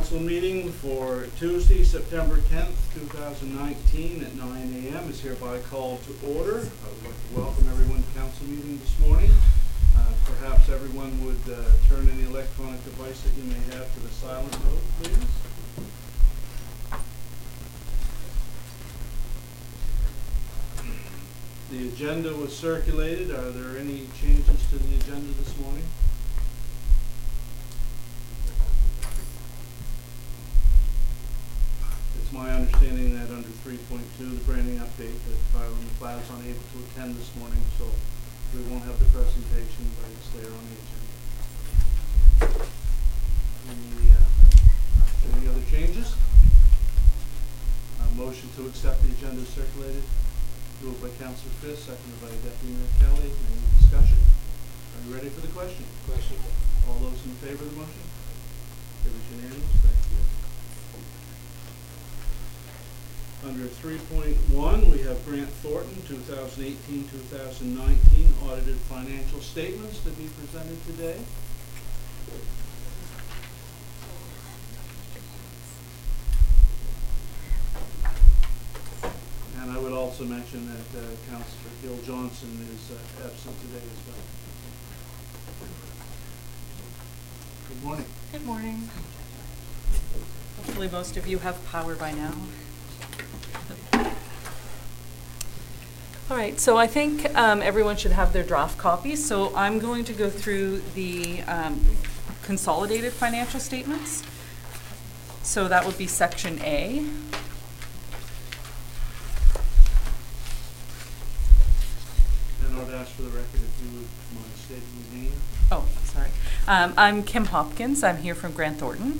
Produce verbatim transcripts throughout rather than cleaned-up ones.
council meeting for Tuesday, September tenth, two thousand nineteen at nine A M is hereby called to order. I would like to welcome everyone to council meeting this morning. Uh, perhaps everyone would uh, turn any electronic device that you may have to the silent mode, please. The agenda was circulated. Are there any changes to the agenda this morning? It's my understanding that under three point two, the branding update, that Tyler McLeod is unable to attend this morning, so we won't have the presentation, but it's there on the agenda. Any, uh, any other changes? A motion to accept the agenda circulated. Moved by Councillor Fisk, seconded by Deputy Mayor Kelly. Any discussion? Are you ready for the question? Question. All those in favor of the motion? It was unanimous. Thank you. Under three point one, we have Grant Thornton, two thousand eighteen to two thousand nineteen audited financial statements to be presented today. And I would also mention that uh, Councillor Gil Johnson is uh, absent today as well. Good morning. Good morning. Hopefully most of you have power by now. All right, so I think um, everyone should have their draft copies. So I'm going to go through the um, consolidated financial statements. So that would be section A. And I would ask for the record if you would mind stating your name. Oh, sorry. Um, I'm Kim Hopkins. I'm here from Grant Thornton.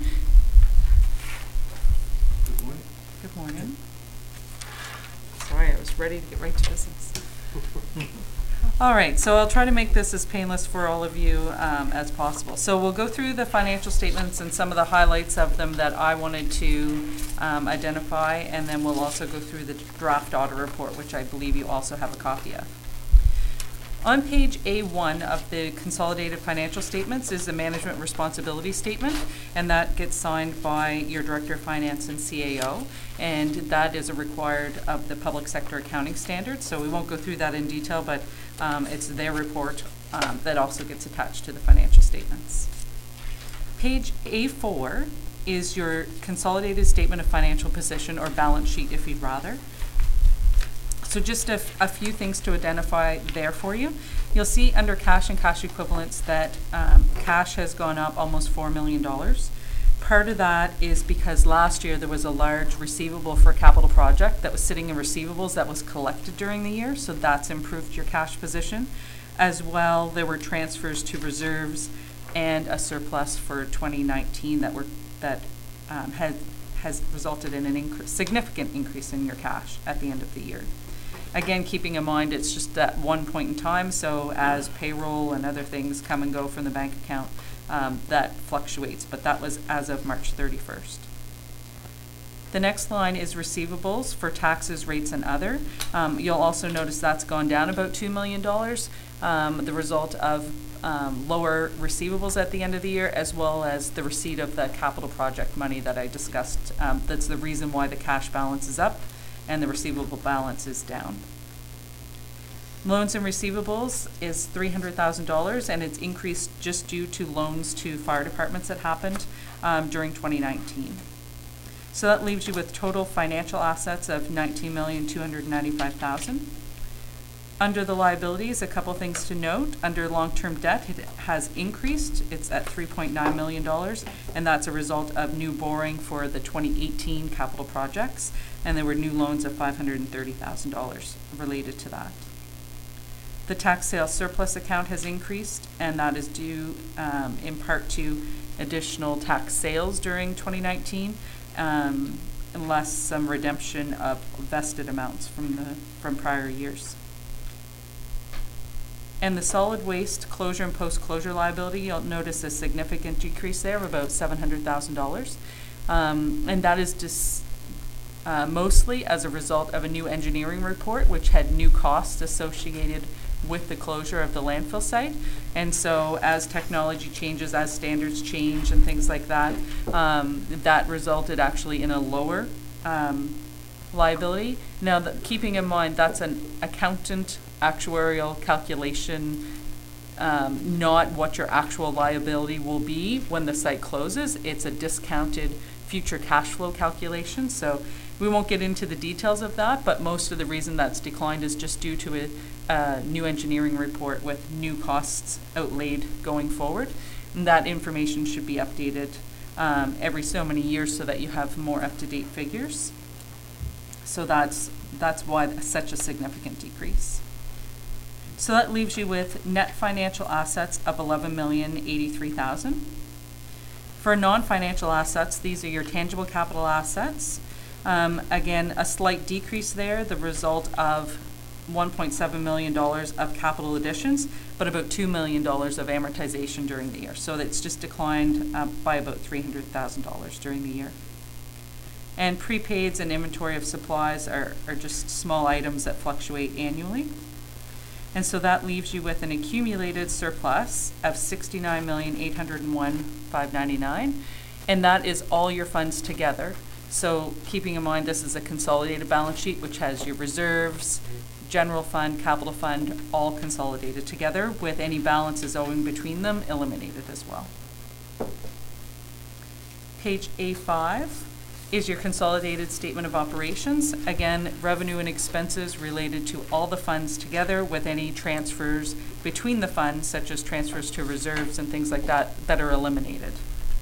Good morning. Good morning. Sorry, I was ready to get right to business. All right, so I'll try to make this as painless for all of you um, as possible. So we'll go through the financial statements and some of the highlights of them that I wanted to um, identify, and then we'll also go through the draft audit report, which I believe you also have a copy of. On page A one of the consolidated financial statements is the management responsibility statement, and that gets signed by your Director of Finance and C A O, and that is a required of the public sector accounting standards. So we won't go through that in detail, but um, it's their report um, that also gets attached to the financial statements. Page A four is your consolidated statement of financial position, or balance sheet if you'd rather. So just a, a few things to identify there for you. You'll see under cash and cash equivalents that um, cash has gone up almost four million dollars. Part of that is because last year there was a large receivable for a capital project that was sitting in receivables that was collected during the year, so that's improved your cash position. As well, there were transfers to reserves and a surplus for twenty nineteen that were that um, had, has resulted in an incre- significant increase in your cash at the end of the year. Again, keeping in mind it's just at one point in time, so as payroll and other things come and go from the bank account, um, that fluctuates, but that was as of March thirty-first. The next line is receivables for taxes, rates, and other. Um, you'll also notice that's gone down about two million dollars, um, the result of um, lower receivables at the end of the year, as well as the receipt of the capital project money that I discussed. Um, that's the reason why the cash balance is up and the receivable balance is down. Loans and receivables is three hundred thousand dollars, and it's increased just due to loans to fire departments that happened um, during twenty nineteen. So that leaves you with total financial assets of nineteen million two hundred ninety-five thousand dollars. Under the liabilities, a couple things to note. Under long-term debt, it has increased. It's at three point nine million dollars, and that's a result of new borrowing for the twenty eighteen capital projects, and there were new loans of five hundred thirty thousand dollars related to that. The tax sales surplus account has increased, and that is due um, in part to additional tax sales during twenty nineteen, um, less some redemption of vested amounts from the from prior years. And the solid waste closure and post-closure liability, you'll notice a significant decrease there of about seven hundred thousand dollars. Um, and that is just uh, mostly as a result of a new engineering report, which had new costs associated with the closure of the landfill site. And so as technology changes, as standards change and things like that, um, that resulted actually in a lower um, liability. Now, the, keeping in mind that's an accountant actuarial calculation, um, not what your actual liability will be when the site closes. It's a discounted future cash flow calculation. So we won't get into the details of that, but most of the reason that's declined is just due to a, a new engineering report with new costs outlaid going forward. And that information should be updated um, every so many years so that you have more up-to-date figures. So that's, that's why that's such a significant decrease. So that leaves you with net financial assets of eleven million eighty-three thousand. For non-financial assets, these are your tangible capital assets. Um, again, a slight decrease there, the result of one point seven million dollars of capital additions, but about two million dollars of amortization during the year. So it's just declined uh, by about three hundred thousand dollars during the year. And prepaids and inventory of supplies are, are just small items that fluctuate annually. And so that leaves you with an accumulated surplus of sixty-nine million eight hundred one thousand five hundred ninety-nine, and that is all your funds together. So keeping in mind this is a consolidated balance sheet which has your reserves, general fund, capital fund, all consolidated together with any balances owing between them eliminated as well. Page A five is your consolidated statement of operations. Again, revenue and expenses related to all the funds together with any transfers between the funds, such as transfers to reserves and things like that, that are eliminated.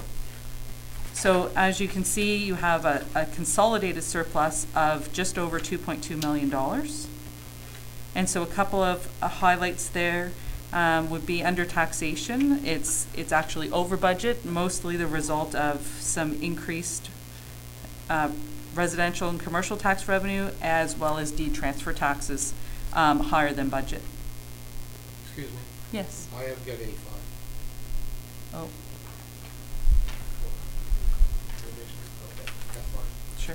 So as you can see, you have a, a consolidated surplus of just over two point two million dollars. And so a couple of uh, highlights there um, would be under taxation. It's, it's actually over budget, mostly the result of some increased Uh, residential and commercial tax revenue, as well as deed transfer taxes um, higher than budget. Excuse me? Yes. I have got eighty-five. Oh, Okay, that's fine. sure.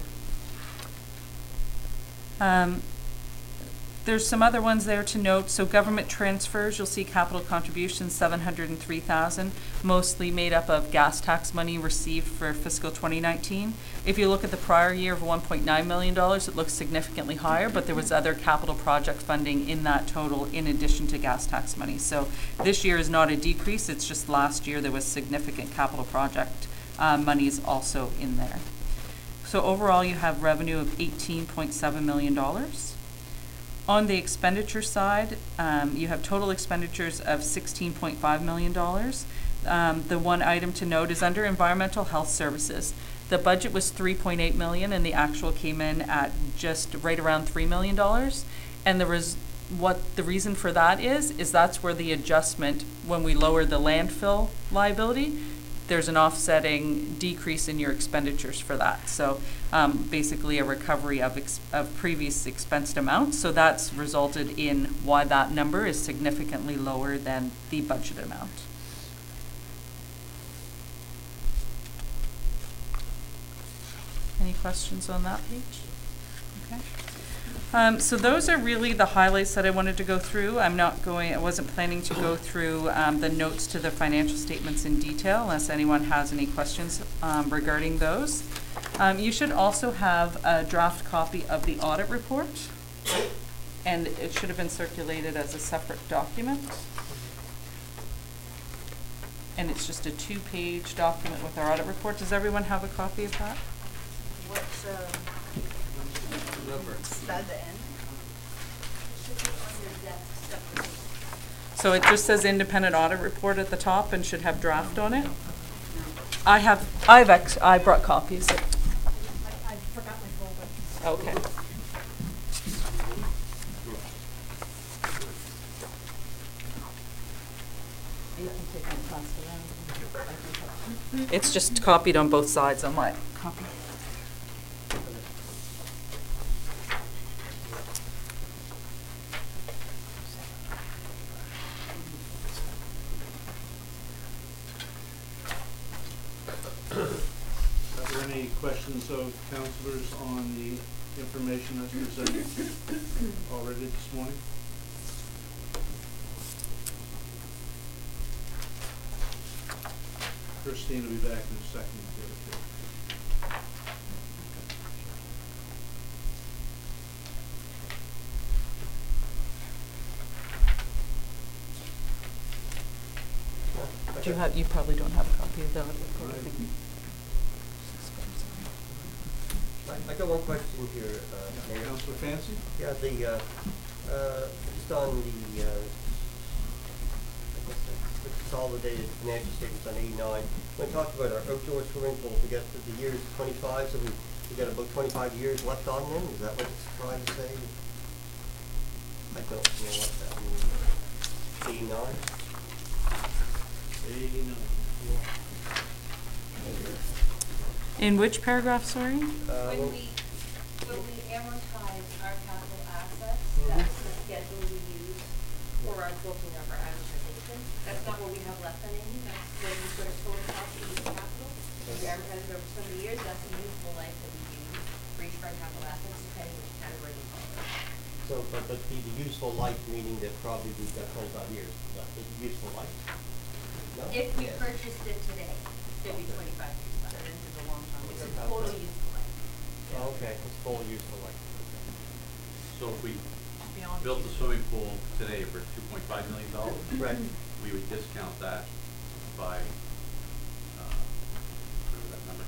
Um, there's some other ones there to note. So government transfers, you'll see capital contributions, seven hundred three thousand, mostly made up of gas tax money received for fiscal twenty nineteen. If you look at the prior year of one point nine million dollars, it looks significantly higher, but there was other capital project funding in that total in addition to gas tax money. So this year is not a decrease, it's just last year there was significant capital project uh, monies also in there. So overall you have revenue of eighteen point seven million dollars. On the expenditure side, um, you have total expenditures of sixteen point five million dollars. Um, the one item to note is under environmental health services. The budget was three point eight million dollars and the actual came in at just right around three million dollars. And the res what the reason for that is, is that's where the adjustment, when we lower the landfill liability, there's an offsetting decrease in your expenditures for that. So um, basically a recovery of, ex of previous expensed amounts. So that's resulted in why that number is significantly lower than the budget amount. Any questions on that page? Okay. Um, so those are really the highlights that I wanted to go through. I'm not going, I wasn't planning to go through um, the notes to the financial statements in detail unless anyone has any questions um, regarding those. Um, you should also have a draft copy of the audit report, and it should have been circulated as a separate document. And it's just a two-page document with our audit report. Does everyone have a copy of that? What's, uh, Number. is that the end? It should be on your desk separately. So it just says independent audit report at the top and should have draft on it. I have, I've ex I brought copies. I, I forgot my folder. Okay. It's just copied on both sides on my copy. Are there any questions of councillors on the information that's presented already this morning? Christine will be back in a second to give it to you. Do you have, you probably don't have a copy of the audit report. I think. I I got one question here, uh, Mayor. Councillor Fancy? Yeah, the, uh, uh, just on the, uh, I guess that's the consolidated financial statements on eighty-nine, when we talked about our outdoor swimming pool, we got to the years twenty-five, so we, we got about twenty-five years left on them, is that what it's trying to say? I don't know what that means. Eighty-nine? Eighty-nine. In which paragraph, sorry? Uh, When well, we, when we amortize our capital assets, Mhm. that's the schedule we use for our booking of our amortization. That's not what we have left on any, that's where we sort of total cost of use capital. We amortize it over so many years, that's the useful life that we use for each of our capital assets, depending which category we fall in. So, but, but the, the useful life, meaning that probably we've got twenty-five years left, is the useful life? No? If we Yeah. purchased it today, there'd be Okay. twenty-five years left, and into the long term, it's a Okay. total useful life. Oh, okay, it's full useful life. So if we Beyond built the useful. swimming pool today for two point five million dollars, Right. we would discount that by, uh, whatever that number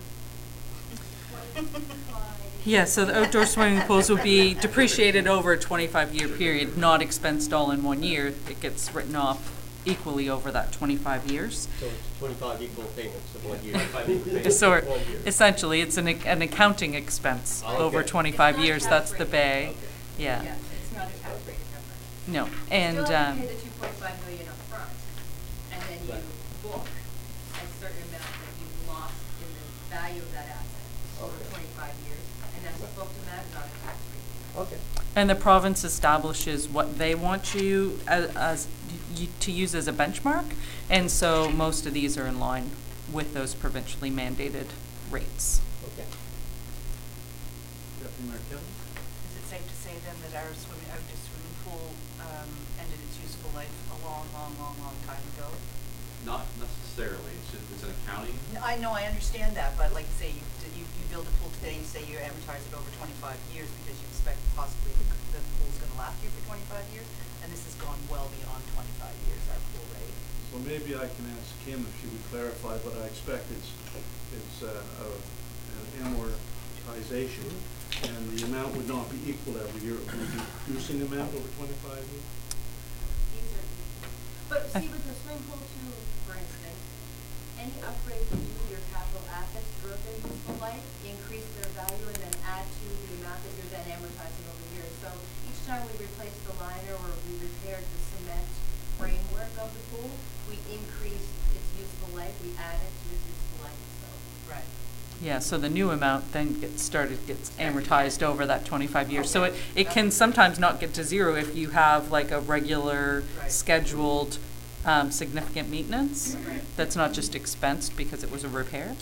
comes Twenty-five. Yeah, so the outdoor swimming pools will be depreciated over a twenty-five year period, not expensed all in one year. It gets written off equally over that twenty-five years. So it's twenty-five equal payments of one year. twenty-five equal payments. So One year. essentially, it's an, an accounting expense over Okay. twenty-five It's not years. That's the tax bay. Okay. Yeah. Yeah, it's not a tax rate difference. No, and, You still have to um, pay the two point five million upfront, and then you Right. book a certain amount that you've lost in the value of that asset over Okay. twenty-five years, and that's a Right. booked amount, not a tax rate. Okay. and the province establishes what they want you as, as y- to use as a benchmark. And so most of these are in line with those provincially mandated rates. Okay. Deputy Mayor Kelly? Is it safe to say then that our swimming, outdoor swimming pool um, ended its useful life a long, long, long, long time ago? Not necessarily, it's just, it's an accounting. No, I know, I understand that, but like say you, d- you, you build a pool today, you say you amortize it over twenty-five years because you expect possibly the, c- the pool's gonna last you for twenty-five years, and this has gone well beyond twenty-five years, our pool rate. So maybe I can ask Kim if she would clarify what I expect is, is uh, a- an amortization, and the amount would not be equal every year, it would be reducing amount over twenty-five years. These are, but see, with the swimming pool too, for instance, any upgrade you do to your capital assets throughout their useful life, increase their value and then add to the amount that you're then amortizing over years. So each time we replace the liner or we repaired the cement framework of the pool, we increase its useful life, we add it to its useful life, so. Right. Yeah, so the new amount then gets started, gets amortized over that twenty-five years. So it, it can sometimes not get to zero if you have like a regular, Right. scheduled, um, significant maintenance. Right. That's not just expensed because it was a repair.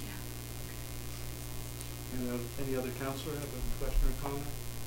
Any other, any other councillor have a question or comment?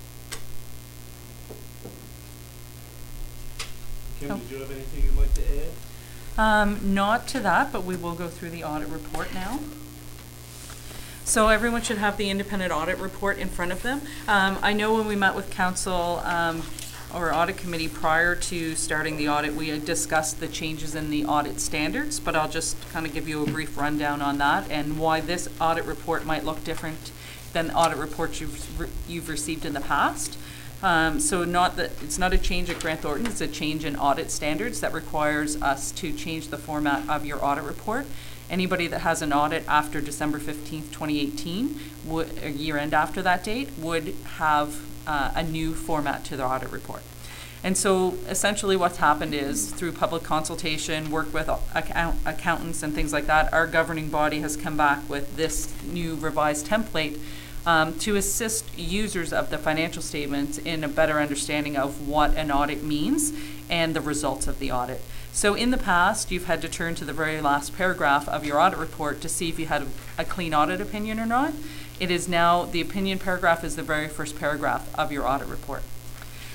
Kim, No. did you have anything you'd like to add? Um, not to that, but we will go through the audit report now. So everyone should have the independent audit report in front of them. Um, I know when we met with council, um, or audit committee prior to starting the audit, we had discussed the changes in the audit standards, but I'll just kind of give you a brief rundown on that and why this audit report might look different than audit reports you've, re- you've received in the past. Um, so not that, it's not a change at Grant Thornton, it's a change in audit standards that requires us to change the format of your audit report. Anybody that has an audit after December fifteenth, twenty eighteen, would, a year end after that date, would have uh, a new format to their audit report. And so essentially what's happened is through public consultation, work with account accountants and things like that, our governing body has come back with this new revised template um, to assist users of the financial statements in a better understanding of what an audit means and the results of the audit. So in the past, you've had to turn to the very last paragraph of your audit report to see if you had a, a clean audit opinion or not. It is now, the opinion paragraph is the very first paragraph of your audit report.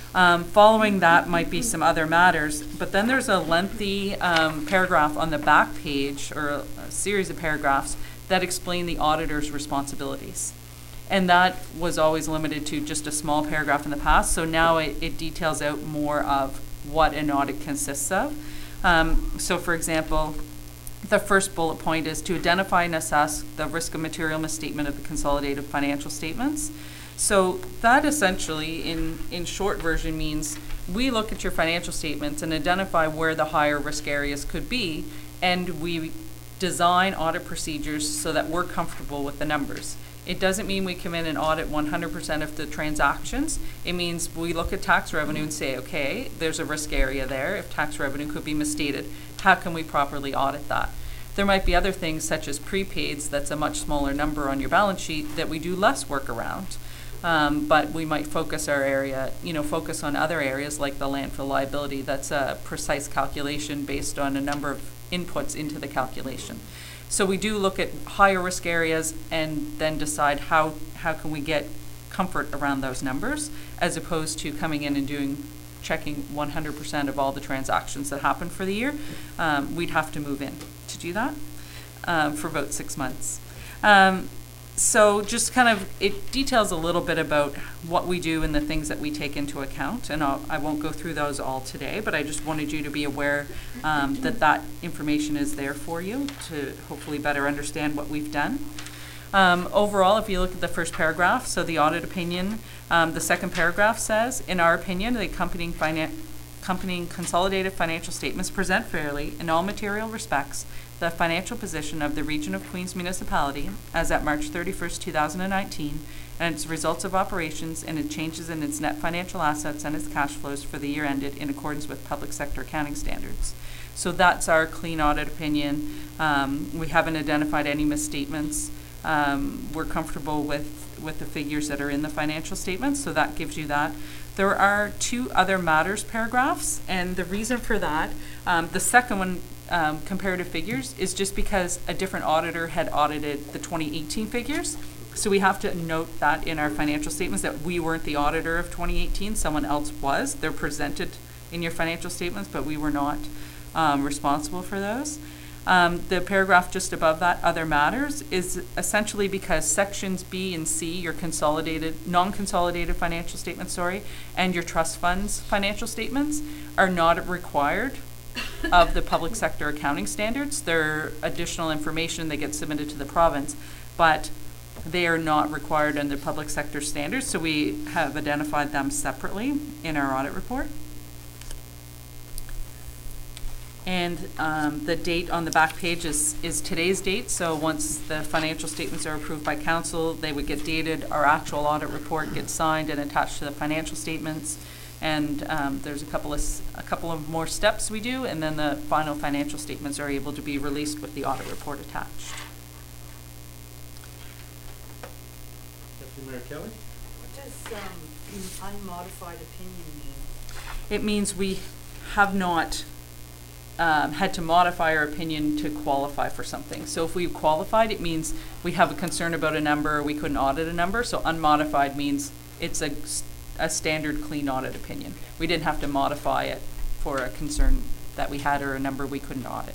Um, following that might be some other matters, but then there's a lengthy um, paragraph on the back page, or a, a series of paragraphs that explain the auditor's responsibilities. And that was always limited to just a small paragraph in the past, so now it, it details out more of what an audit consists of. Um, so for example, the first bullet point is to identify and assess the risk of material misstatement of the consolidated financial statements. So that essentially, in, in short version, means we look at your financial statements and identify where the higher risk areas could be, and we design audit procedures so that we're comfortable with the numbers. It doesn't mean we come in and audit one hundred percent of the transactions. It means we look at tax revenue and say, okay, there's a risk area there. If tax revenue could be misstated, how can we properly audit that? There might be other things such as prepaids, that's a much smaller number on your balance sheet, that we do less work around. Um, but we might focus our area, you know, focus on other areas like the landfill liability. That's a precise calculation based on a number of inputs into the calculation. So we do look at higher risk areas and then decide how, how can we get comfort around those numbers, as opposed to coming in and doing, checking one hundred percent of all the transactions that happen for the year. Um, we'd have to move in to do that um, for about six months. Um, So just kind of, it details a little bit about what we do and the things that we take into account. And I'll, I won't go through those all today, but I just wanted you to be aware um, that that information is there for you to hopefully better understand what we've done. Um, overall, if you look at the first paragraph, so the audit opinion, um, the second paragraph says, in our opinion, the accompanying, finan accompanying consolidated financial statements present fairly, in all material respects, the financial position of the Region of Queens Municipality as at March thirty-first, two thousand nineteen, and its results of operations and its changes in its net financial assets and its cash flows for the year ended in accordance with public sector accounting standards. So that's our clean audit opinion. Um, we haven't identified any misstatements. Um, we're comfortable with, with the figures that are in the financial statements, so that gives you that. There are two other matters paragraphs, and the reason for that, um, the second one, Um, comparative figures, is just because a different auditor had audited the twenty eighteen figures. So we have to note that in our financial statements that we weren't the auditor of twenty eighteen, someone else was. They're presented in your financial statements, but we were not um, responsible for those. Um, the paragraph just above that, other matters, is essentially because sections B and C, your consolidated, non-consolidated financial statements, sorry, and your trust funds financial statements are not required of the public sector accounting standards. They're additional information that gets submitted to the province, but they are not required under public sector standards, so we have identified them separately in our audit report. And um, the date on the back page is, is today's date, so once the financial statements are approved by council, they would get dated, our actual audit report gets signed and attached to the financial statements. And um, there's a couple of a couple of more steps we do, and then the final financial statements are able to be released with the audit report attached. Deputy Mayor Kelly? What does um, unmodified opinion mean? It means we have not um, had to modify our opinion to qualify for something. So if we've qualified, it means we have a concern about a number, or we couldn't audit a number. So unmodified means it's a a standard clean audit opinion. We didn't have to modify it for a concern that we had or a number we couldn't audit.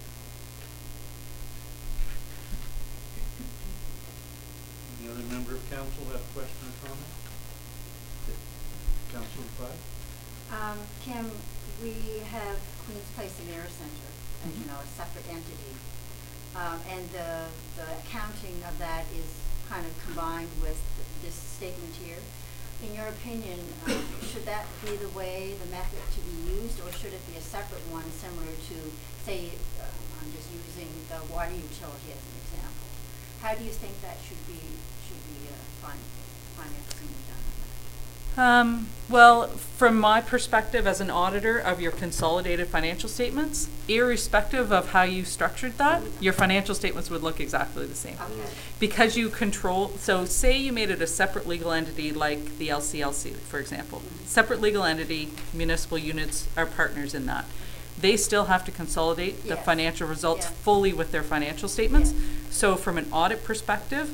Any other member of council have a question or comment? Councilor Pratt? Um, Kim, we have Queen's Place and Air Center, as you know, a separate entity. Um, and the, the accounting of that is kind of combined with this statement here. In your opinion, um, should that be the way, the method to be used, or should it be a separate one similar to, say, um, I'm just using the water utility as an example? How do you think that should be, should be uh, fin financing done? Um, well, from my perspective as an auditor of your consolidated financial statements, irrespective of how you structured that, your financial statements would look exactly the same. Okay. Because you control, so say you made it a separate legal entity like the L C L C, for example. Mm-hmm. Separate legal entity, municipal units are partners in that. They still have to consolidate the Yes. financial results Yeah. fully with their financial statements. Yes. So from an audit perspective,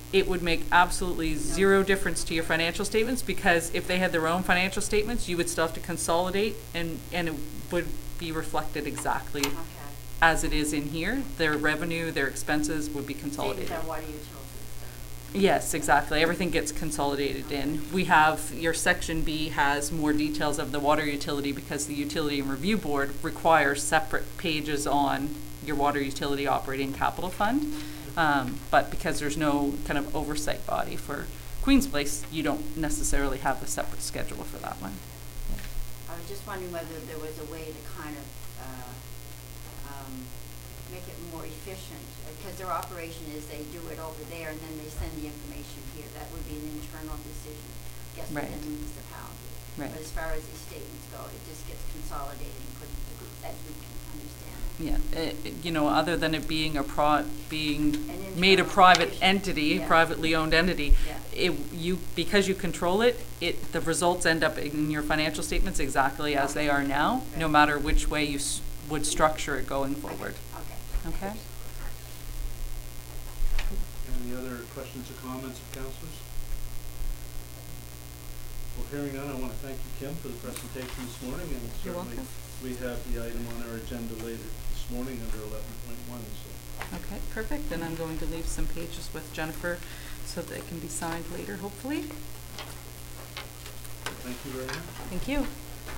it would make absolutely zero difference to your financial statements, because if they had their own financial statements, you would still have to consolidate, and, and it would be reflected exactly Okay. as it is in here. Their revenue, their expenses would be Same consolidated. with our water utilities stuff. Yes, exactly. Everything gets consolidated in. We have, your section B has more details of the water utility, because the Utility and Review Board requires separate pages on your water utility operating capital fund. Um, but because there's no kind of oversight body for Queen's Place, you don't necessarily have a separate schedule for that one. I was just wondering whether there was a way to kind of uh, um, make it more efficient, because their operation is they do it over there and then they send the information here. That would be an internal decision, I guess, Right. within the municipality. Right. But as far as these statements go, it just gets consolidated and put into groups as we can understand it. Yeah, it, it- you know, other than it being a pro, being An made a internal private decision. entity, Yeah. privately owned entity, Yeah. it, you, because you control it, it, the results end up in your financial statements exactly as they are now, no Okay. matter which way you s- would structure it going forward. Okay. Okay? Any other questions or comments of councillors? Well, hearing none, I want to thank you, Kim, for the presentation this morning, and You're certainly welcome. we have the item on our agenda later this morning under eleven point one, so. Okay, perfect. And I'm going to leave some pages with Jennifer so they can be signed later, hopefully. Thank you very much. Thank you.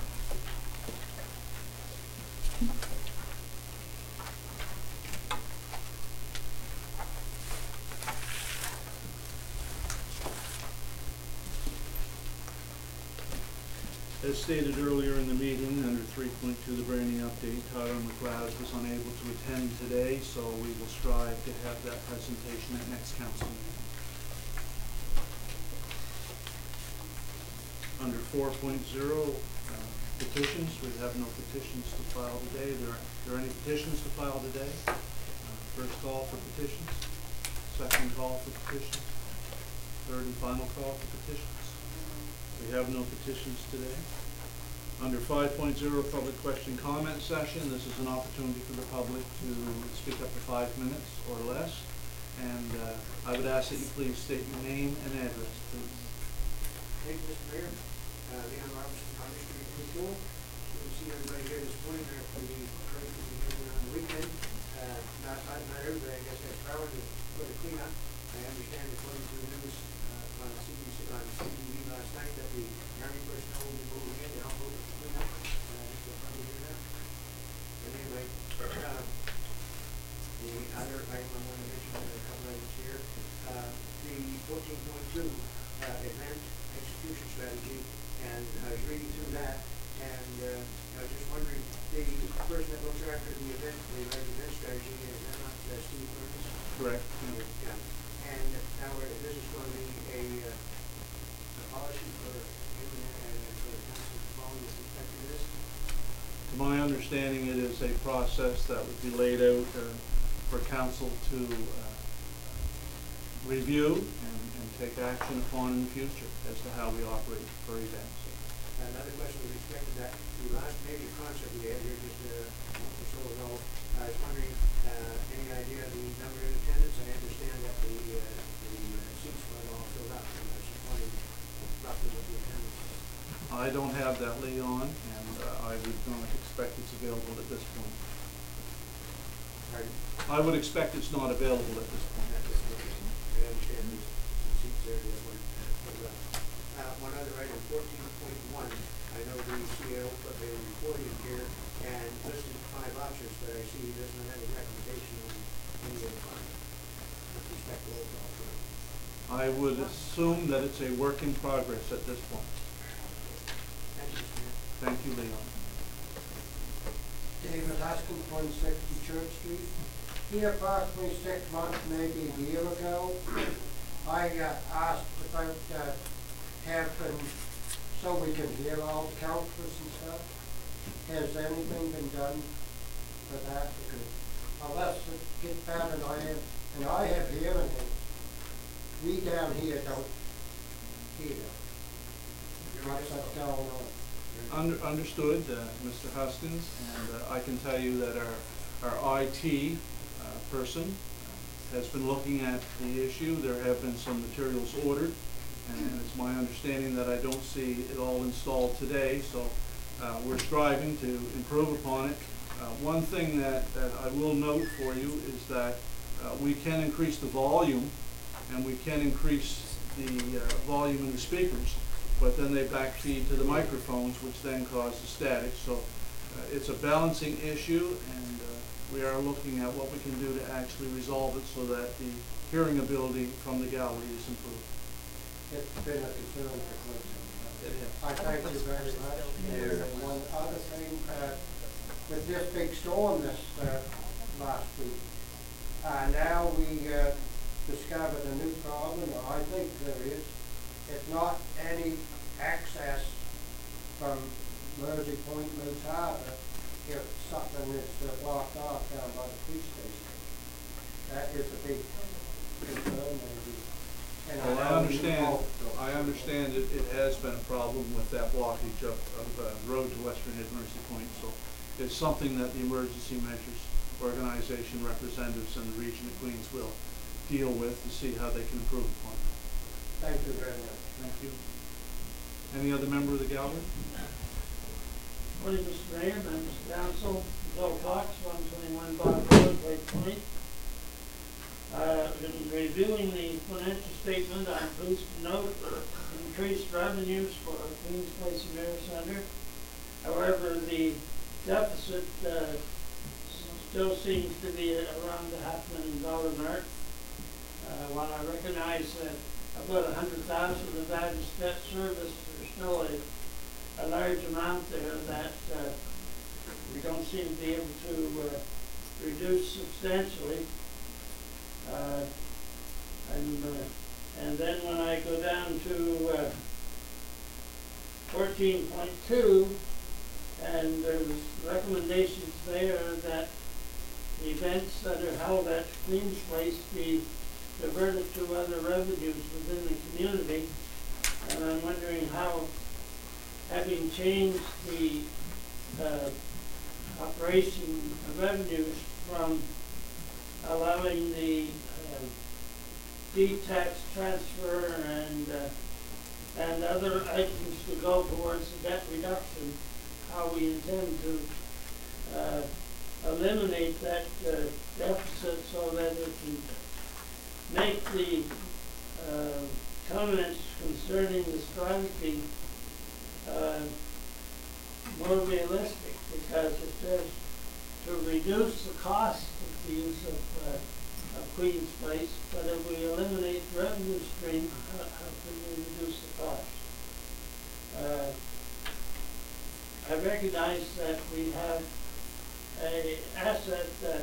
As stated earlier in the meeting, under three point two, the branding update, Tyler McLeod was unable to attend today, so we will strive to have that presentation at next council meeting. Under four point oh, uh, petitions, we have no petitions to file today. There are, there any petitions to file today? Uh, First call for petitions, second call for petitions, third and final call for petitions. We have no petitions today. Under five point oh, public question comment session, this is an opportunity for the public to speak up to five minutes or less. And uh, I would ask that you please state your name and address, please. Thank you, Mister Mayor. Uh, Leon Robinson, Congress Street, Cool. So we see everybody here this morning after the parade that we had on the weekend. Uh, not, not, not everybody, I guess, has power to put a cleanup. I understand according to the news uh, on C B C, on C T V last night that the Army personnel will be moving in to help with the cleanup. Uh, I think they'll probably hear that. But anyway, uh, the other item I want to mention, there are a couple items here. Uh, the fourteen point two, uh, event execution strategy, and I was reading through that, and, uh, I was just wondering, the person that looks after the event, the large event strategy, is that not uh, Steve Burns? Correct. Yeah. Yeah. And now we're, this is going to be a, uh, a policy for him and for the council to follow with respect to this? To my understanding, it is a process that would be laid out uh, for council to uh, review and, and take action upon in the future as to how we operate for events. Another question with respect to that, the last major concert we had here just a month or so ago, I was wondering, uh, any idea of the number in attendance? I understand that the, uh, the uh, seats were all filled up, and I was just wondering roughly what the attendance was. I don't have that laid on, and uh, I would not expect it's available at this point. Pardon? I would expect it's not available at this point. That is, I understand there's some seats there that weren't uh, filled up. Uh, one other item, fourteen point one, I know the C A O put a report in here and listed five options, but I see he doesn't have any recommendation on any of the five with respect to overall program. I would assume that it's a work in progress at this point. Thank you, Mister Mayor. Thank you, Leon. David Hoskins, one sixty Church Street. Here approximately six months, maybe a year ago, I uh, asked about uh, having, so we can hear all the councillors and stuff. Has anything been done for that? Because unless it gets bad and I have, and I have hearing aids, we down here don't either. What's that going on? Under, understood, uh, Mister Huskins, and uh, I can tell you that our, our I T uh, person uh, has been looking at the issue. There have been some materials ordered, and it's my understanding that I don't see it all installed today, so uh, we're striving to improve upon it. Uh, one thing that, that I will note for you is that uh, we can increase the volume, and we can increase the uh, volume in the speakers, but then they backfeed to the microphones, which then causes static. So uh, it's a balancing issue, and uh, we are looking at what we can do to actually resolve it so that the hearing ability from the gallery is improved. It's been a concern for quite some time. It has. I thank you very much. And one other thing, uh, with this big storm this, uh, last week, uh, now we, uh, discovered a new problem, or I think there is. It's not any access from Mersey Point, Moose Harbor, if something is uh, blocked off down by the police station. That is a big concern, maybe. And Well, I know we understand, all- I understand it, it has been a problem with that blockage of, of uh, road to Western Head Mercy Point, so it's something that the Emergency Measures Organization representatives in the region of Queens will deal with to see how they can improve upon it. Thank you very much. Thank you. Any other member of the gallery? Morning, Mister Mayor, members of council, Bill Cox, one twenty-one Bob Road, White Point. Uh, in reviewing the financial statement, I'm pleased to note increased revenues for Queens Place Merit Center. However, the deficit, uh, still seems to be around the half million dollar mark. Uh, while I recognize that about a hundred thousand of that is debt service, there's still a a large amount there that uh, we don't seem to be able to uh, reduce substantially. Uh, and, uh, and then when I go down to uh, fourteen point two, and there's recommendations there that the events that are held at Queen's Place be diverted to other revenues within the community. And I'm wondering how, having changed the uh, operation of revenues from allowing the uh, D-tax transfer and uh, and other items to go towards the debt reduction, how we intend to uh, eliminate that uh, deficit so that it can make the uh, comments concerning the strategy uh, more realistic, because it says to reduce the cost of the use of, uh, of Queen's Place, but if we eliminate revenue stream, how, how can we reduce the cost? Uh, I recognize that we have a asset that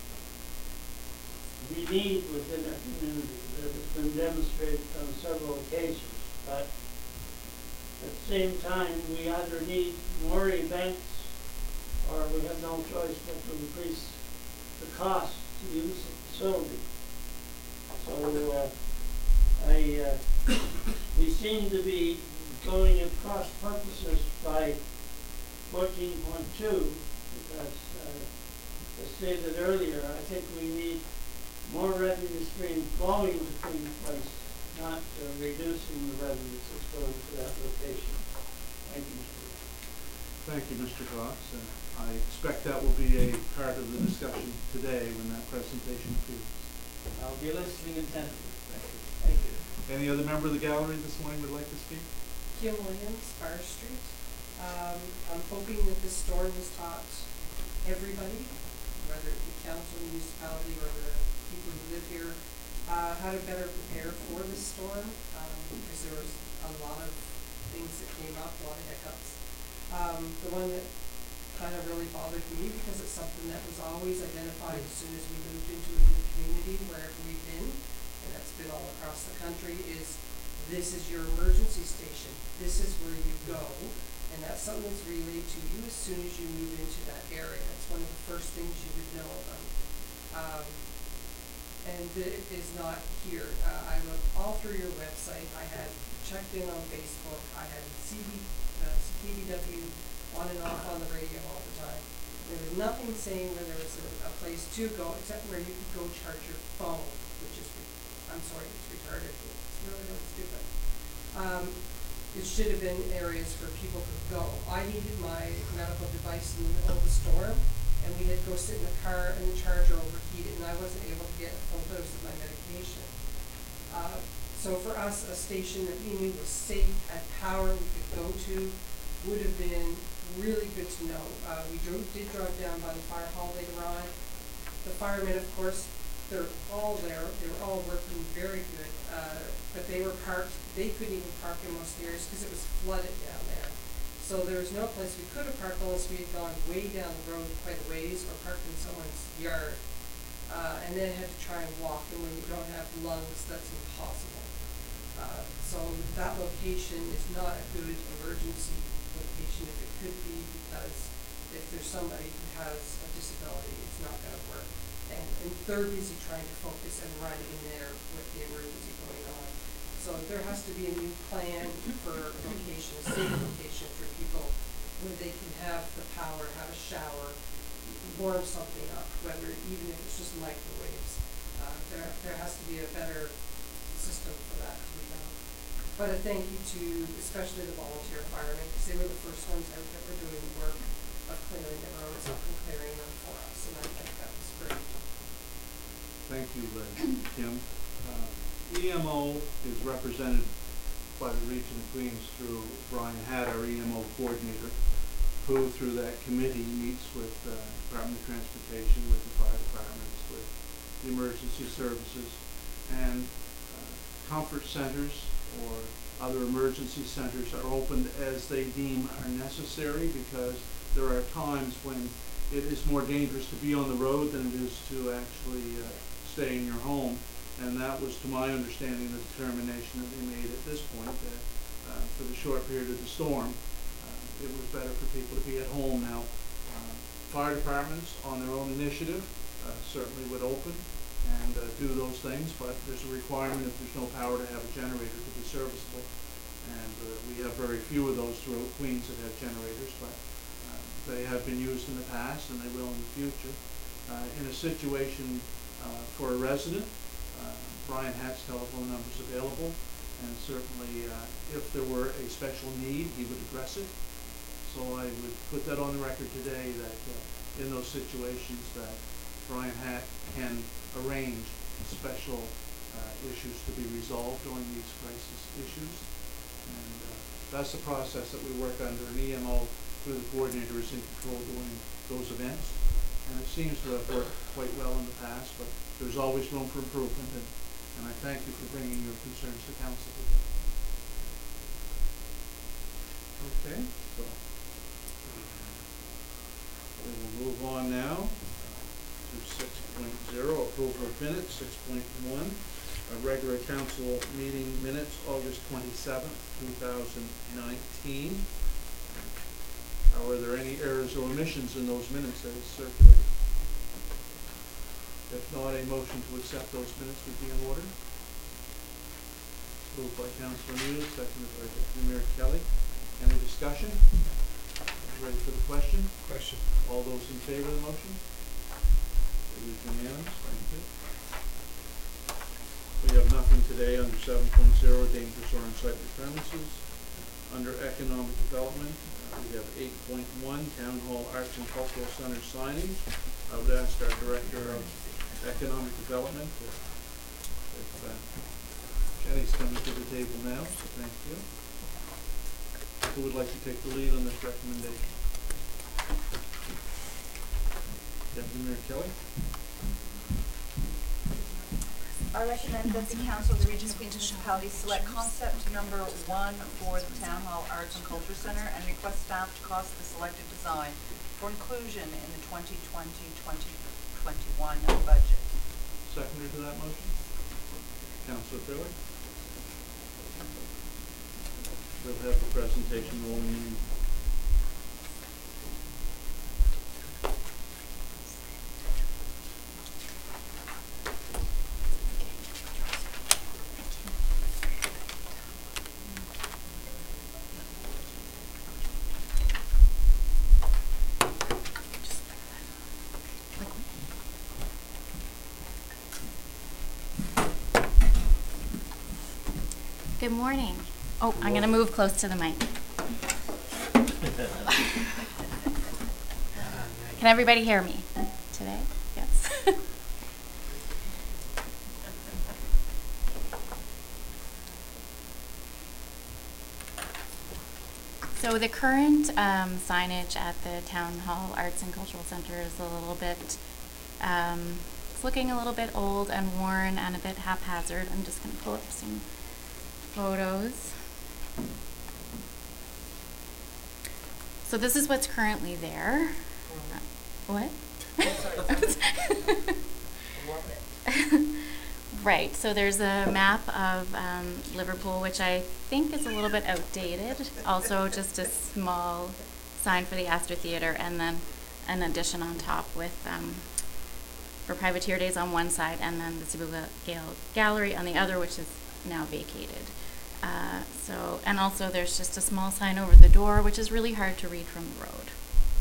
we need within our community that has been demonstrated on several occasions, but at the same time, we either need more events or we have no choice but to increase the cost to use the facility. So uh, I, uh, we seem to be going at cross purposes by fourteen point two, because uh, as stated earlier, I think we need more revenue stream flowing to Queen's Place, not uh, reducing the revenues that's going to that location. Thank you, Mister Mayor. Thank you, Mister Cox. Uh, I expect that will be a part of the discussion today when that presentation appears. I'll be listening attentively. Thank you. Thank you. Any other member of the gallery this morning would like to speak? Kim Williams, Bar Street. Um, I'm hoping that this storm has taught everybody, whether it be council, municipality, or the people who live here, uh, how to better prepare for this storm, um, because there was a lot of things that came up, a lot of hiccups. Um, the one that kind of really bothered me, because it's something that was always identified as soon as we moved into a new community, wherever we've been, and that's been all across the country, is this is your emergency station. This is where you go. And that's something that's relayed to you as soon as you move into that area. It's one of the first things you would know about. Um, and it is not here. Uh, I looked all through your website. I had checked in on Facebook. I had C B, uh, K B W on and off on the radio all the time. There was nothing saying where there was a, a place to go, except where you could go charge your phone, which is, re- I'm sorry, it's retarded, it's really, really stupid. Um, it should have been areas where people could go. I needed my medical device in the middle of the storm, and we had to go sit in the car and the charger overheated, and I wasn't able to get a full dose of my medication. Uh, so for us, a station that we knew was safe, had power we could go to, would have been really good to know. Uh, we drove, did drive down by the fire hall later on. The firemen, of course, they're all there. They were all working very good, uh, but they were parked. They couldn't even park in most areas because it was flooded down there. So there was no place we could have parked unless we had gone way down the road quite a ways or parked in someone's yard, uh, and then had to try and walk. And when you don't have lungs, that's impossible. Uh, so that location is not a good emergency location if it could be, because if there's somebody who has a disability, it's not going to work. And, and they're busy trying to focus and run in there with the emergency going on. So there has to be a new plan for location, a safe location for people where they can have the power, have a shower, warm something up, whether even if it's just microwaves. Uh, there, there has to be a better system for that to be done. But a thank you to especially the volunteer firemen, because they were the first ones out that were doing the work of clearing the roads up and clearing them for us, and I think that was great. Thank you, Lynn. Kim. Uh, E M O is represented by the Region of Queens through Brian Hatt, our E M O coordinator, who through that committee meets with uh, Department of Transportation, with the fire departments, with the emergency services, and uh, comfort centers or other emergency centers are opened as they deem are necessary, because there are times when it is more dangerous to be on the road than it is to actually uh, stay in your home. And that was, to my understanding, the determination that they made at this point, that uh, for the short period of the storm, uh, it was better for people to be at home. Now, uh, fire departments, on their own initiative, uh, certainly would open and uh, do those things, but there's a requirement, if there's no power, to have a generator to be serviceable. And uh, we have very few of those throughout Queens that have generators, but uh, they have been used in the past and they will in the future. Uh, in a situation uh, for a resident, Uh, Brian Hatt's telephone number is available, and certainly uh, if there were a special need, he would address it. So I would put that on the record today, that uh, in those situations that Brian Hatt can arrange special uh, issues to be resolved during these crisis issues. And uh, that's the process that we work under. An E M O through the coordinator is in control during those events. And it seems to have worked quite well in the past, but there's always room for improvement, and, and I thank you for bringing your concerns to council today. Okay, so we will move on now to six point zero, approval of minutes. Six point one, a regular council meeting minutes, August twenty-seventh, two thousand nineteen. Are there any errors or omissions in those minutes that is circulated? If not, a motion to accept those minutes would be in order. Moved by Councillor Neal, seconded by Deputy Mayor Kelly. Any discussion? Ready for the question? Question. All those in favor of the motion? It is unanimous. Thank you. We have nothing today under seven point zero, dangerous or unsightly premises. Under economic development, uh, we have eight point one, Town Hall Arts and Cultural Center signage. I would ask our Director of Economic Development if, if uh, Jenny's coming to the table now, so thank you. Who would like to take the lead on this recommendation? Deputy Mayor Kelly? I recommend that the Council of the Region of Queens Municipalities select concept number one for the Town Hall Arts and Culture Center and request staff to cost the selected design for inclusion in the twenty twenty to twenty twenty-one budget. Seconder to that motion? Councillor Fairley? We'll have the presentation rolling in. Good morning. Oh, I'm going to move close to the mic. Can everybody hear me today? Yes. So the current um, signage at the Town Hall Arts and Cultural Center is a little bit, um, it's looking a little bit old and worn and a bit haphazard. I'm just going to pull up some photos. So this is what's currently there. Uh, what? Right, so there's a map of um, Liverpool, which I think is a little bit outdated. Also just a small sign for the Astor Theatre, and then an addition on top with um, for Privateer Days on one side, and then the Cebuga Gal Gallery on the other, which is now vacated. Uh, so, and also there's just a small sign over the door, which is really hard to read from the road.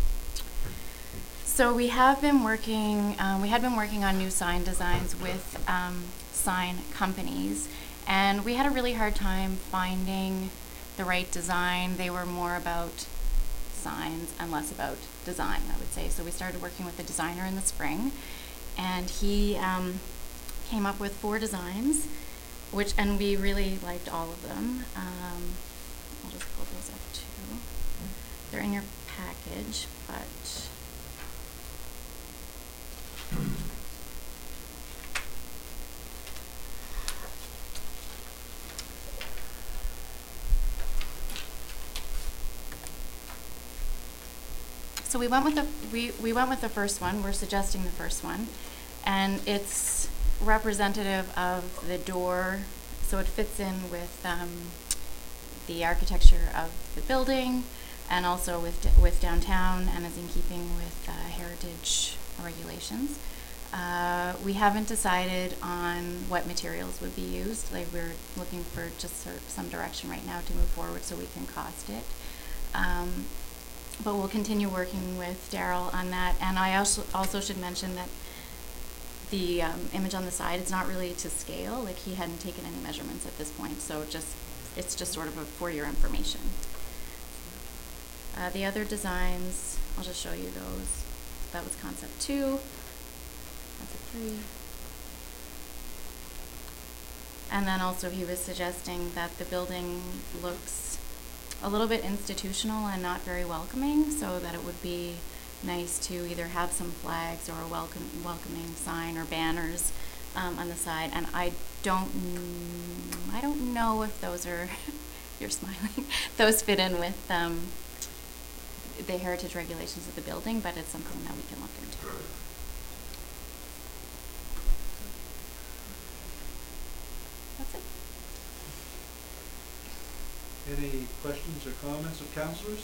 So we have been working, um, we had been working on new sign designs with um, sign companies, and we had a really hard time finding the right design. They were more about signs and less about design, I would say. So we started working with the designer in the spring, and he um, came up with four designs, which, and we really liked all of them. Um, I'll just pull those up too. They're in your package, but so we went with the we, we went with the first one. We're suggesting the first one, and it's representative of the door, so it fits in with um, the architecture of the building, and also with with downtown, and is in keeping with uh, heritage regulations. Uh, we haven't decided on what materials would be used. Like, we're looking for just sort of some direction right now to move forward so we can cost it. Um, but we'll continue working with Daryl on that. And I also also should mention that the um, image on the side is not really to scale. Like, he hadn't taken any measurements at this point, so just it's just sort of a for your information. Uh, the other designs, I'll just show you those. That was concept two. Concept three. And then also he was suggesting that the building looks a little bit institutional and not very welcoming, so that it would be nice to either have some flags or a welcome, welcoming sign or banners um, on the side. And I don't, I don't know if those are, you're smiling, those fit in with um, the heritage regulations of the building, but it's something that we can look into. That's it. Any questions or comments of councillors?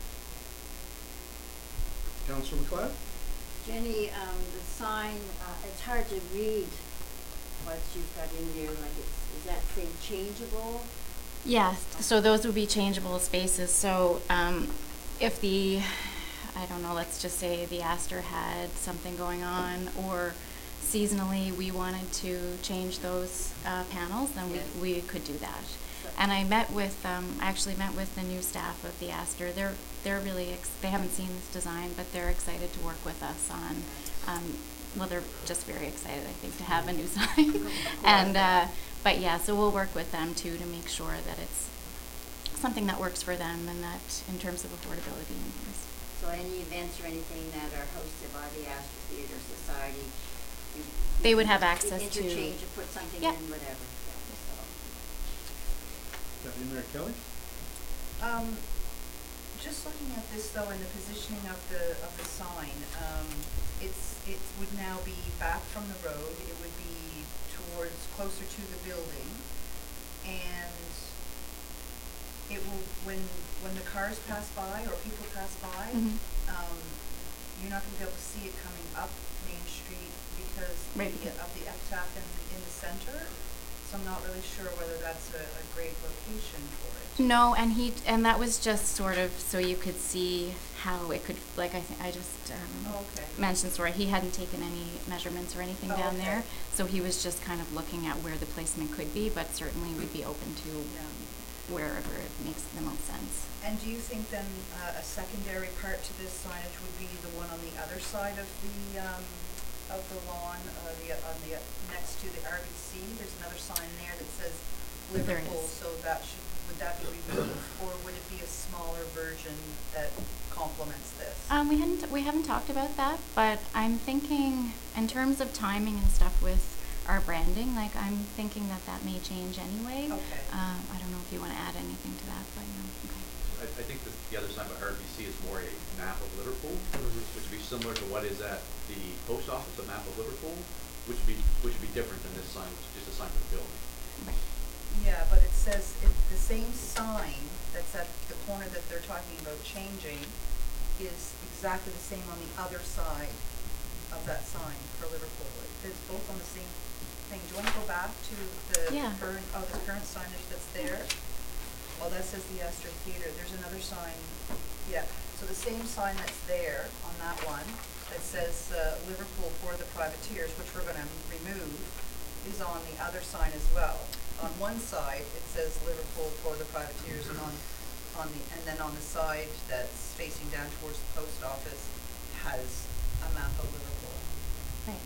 Councillor McLeod? Jenny, um, the sign, uh, it's hard to read what you've got in there, like, it's, is that thing changeable? Yes, so those would be changeable spaces. So um, if the, I don't know, let's just say the Astor had something going on, or seasonally we wanted to change those uh, panels, then Yes. we, we could do that. So- And I met with, um, I actually met with the new staff of the Astor. They're, they're really, ex they haven't seen this design, but they're excited to work with us on, um, well, they're just very excited, I think, to have a new sign. And, uh, but yeah, so we'll work with them too to make sure that it's something that works for them, and that in terms of affordability and things. So any events or anything that are hosted by the Astor Theatre Society, you, They you would have can access to- interchange or put something Yep. in, whatever. Yeah, so. Deputy Mayor Kelly? Um, just looking at this though, and the positioning of the, of the sign, um, it's, it would now be back from the road, it would be towards, closer to the building, and it will, when, when the cars pass by, or people pass by, Mhm. um, you're not gonna be able to see it coming up Main Street because Right, the, because- of the epitaph in, in the center. So so I'm not really sure whether that's a, a great location for it. No, and he, and that was just sort of so you could see how it could, like I think, I just um, Oh, okay. mentioned, sorry, he hadn't taken any measurements or anything Oh, down okay. there. So he was just kind of looking at where the placement could be, but certainly we'd be open to Yeah. wherever it makes the most sense. And do you think then uh, a secondary part to this signage would be the one on the other side of the, um, of the lawn, uh, the, on the, next to the R B C? There's another sign there that says There Liverpool, is. so that should, would that be removed? Or would it be a smaller version that complements this? Um, we hadn't, we haven't talked about that, but I'm thinking in terms of timing and stuff with our branding, like I'm thinking that that may change anyway. Okay. Um, I don't know if you want to add anything to that, but no, okay. I, I think that the other sign by R B C is more a map of Liverpool, Mhm. which would be similar to what is at the post office, a map of Liverpool, which would be, which would be different than this sign, which is just a sign for the building. Right. Yeah, but it says, it, the same sign that's at the corner that they're talking about changing is exactly the same on the other side of that sign for Liverpool. It's both on the same thing. Do you want to go back to the Yeah. current, oh, the current signage that's there? Well, that says the Astor Theater. There's another sign, yeah. So the same sign that's there on that one that says uh, Liverpool for the privateers, which we're going to remove, is on the other sign as well. On one side, it says Liverpool for the privateers, and on, on the, and then on the side that's facing down towards the post office has a map of Liverpool. Right.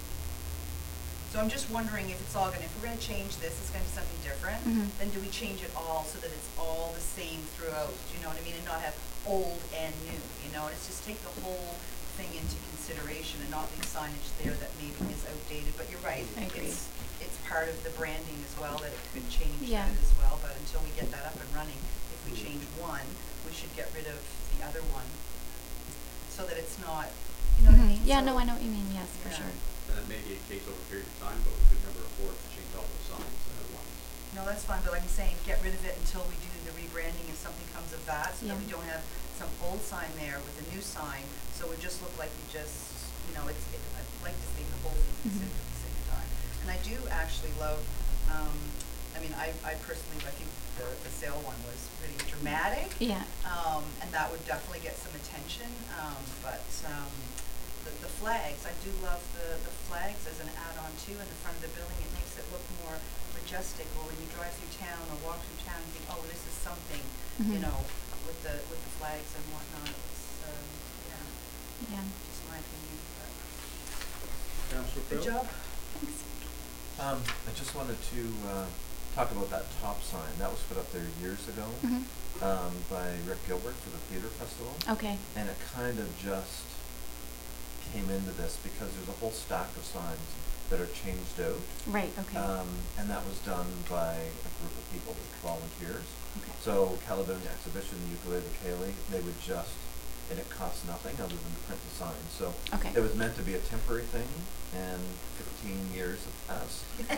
So I'm just wondering if it's all gonna, if we're gonna change this, it's gonna be something different, Mhm. then do we change it all so that it's all the same throughout, do you know what I mean? And not have old and new, you know, and it's just take the whole thing into consideration and not leave signage there that maybe is outdated, but you're right. I agree. It's, it's part of the branding as well, that it could change Yeah. that as well, but until we get that up and running, if we change one, we should get rid of the other one, so that it's not, you know what I Mhm. mean? Yeah, So- no, I know what you mean, yes, for Yeah. sure. And that may be a case over a period of time, but we could never afford to change all those signs at once. No, that's fine, but like I'm saying, get rid of it until we do the rebranding and something comes of that, so that Yeah. we don't have some old sign there with a new sign, so it just look like we just, you know, it's, it, I'd like to see the whole thing considered at the same time. And I do actually love, um, I mean, I, I personally, I think the, the sale one was pretty dramatic. Yeah. Um, and that would definitely get some attention, um, but, um, the, the flags, I do love the, the flags as an add-on too in the front of the building. It makes it look more majestic, or when you drive through town or walk through town, you think, oh, this is something, you Mhm. know, with the, with the flags and whatnot. It's, um, yeah, Yeah. just my opinion, but Councillor good Phil? job. Thanks. Um, I just wanted to, uh, talk about that top sign. That was put up there years ago, Mhm. um, by Rick Gilbert for the theater festival. Okay. And it kind of just came into this because there's a whole stack of signs that are changed out. Right, okay. Um, and that was done by a group of people, volunteers. Okay. So Caledonia Exhibition, the Ukulele Kaylee, they would just, and it costs nothing other than to print the signs. So Okay. it was meant to be a temporary thing, and fifteen years have passed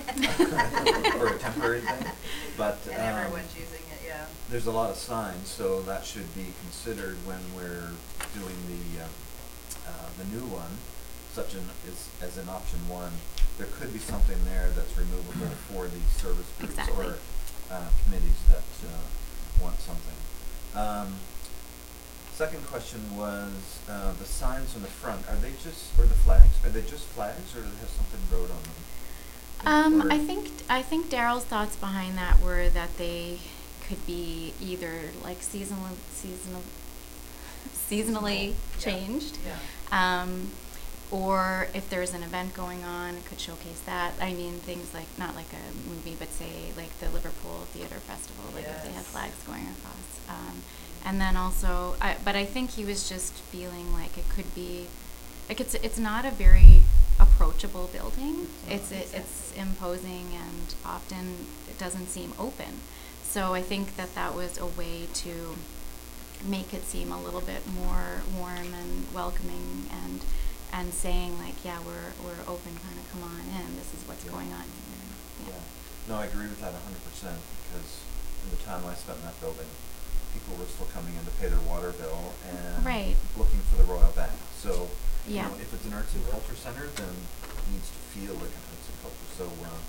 for a temporary thing. But And um, everyone's using it, yeah. there's a lot of signs, so that should be considered when we're doing the um, uh, the new one, such an as as an option one. There could be something there that's removable for the service groups Exactly. or uh, committees that uh, want something. Um, second question was uh, the signs on the front. Are they just, or the flags? Are they just flags, or do they have something wrote on them? Um, Or- I think, I think Daryl's thoughts behind that were that they could be either like seasonal, seasonal, seasonally Yeah. changed. Yeah. Um, or if there's an event going on, it could showcase that. I mean, things like, not like a movie, but say like the Liverpool Theatre Festival, like if they had Yes. flags going across. Um, and then also, I, but I think he was just feeling like it could be, like it's, it's not a very approachable building. It's, it, it's imposing and often it doesn't seem open. So I think that that was a way to make it seem a little bit more warm and welcoming, and and saying like, yeah, we're we're open, kind of come on in, this is what's Yeah. going on here. Yeah. No, I agree with that a hundred percent, because in the time I spent in that building, people were still coming in to pay their water bill and Right. looking for the Royal Bank. So, you Yeah. know, if it's an arts and culture center, then it needs to feel like an arts and culture. So, uh,